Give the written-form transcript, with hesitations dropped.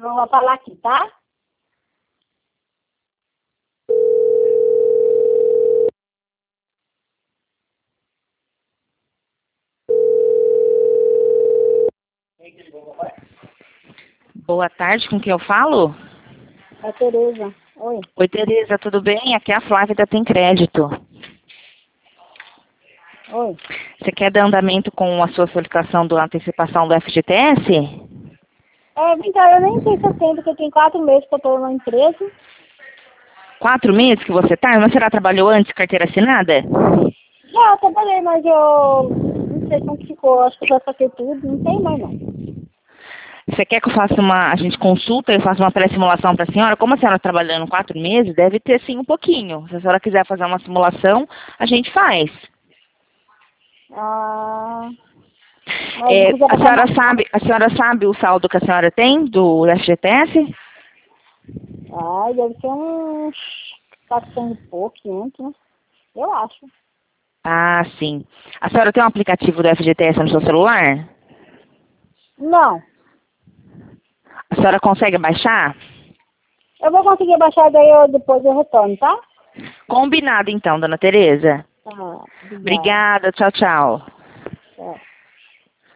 Eu vou falar aqui, tá? Boa tarde, com quem eu falo? É Tereza. Oi. Oi, Tereza, tudo bem? Aqui é a Flávia da Tem Crédito. Oi. Você quer dar andamento com a sua solicitação da antecipação do FGTS? Então, eu nem sei se eu tenho, porque tem 4 meses que eu tô na empresa. 4 meses que você tá? Mas você já trabalhou antes, carteira assinada? Já, eu trabalhei, mas eu não sei como que ficou. Acho que eu já saquei tudo, não tem mais não. Você quer que eu faça a gente consulta e eu faça uma pré-simulação para a senhora? Como a senhora está trabalhando 4 meses, deve ter sim um pouquinho. Se a senhora quiser fazer uma simulação, a gente faz. Ah, mas se quiser A passar senhora mais... sabe, a senhora sabe o saldo que a senhora tem do FGTS? Ai, deve ser uns 400 e pouco, 500, né? Eu acho. Ah, sim. A senhora tem um aplicativo do FGTS no seu celular? Não. A senhora consegue baixar? Eu vou conseguir baixar, daí depois eu retorno, tá? Combinado então, dona Tereza. Tá, obrigada. Obrigada, tchau, tchau. Tchau.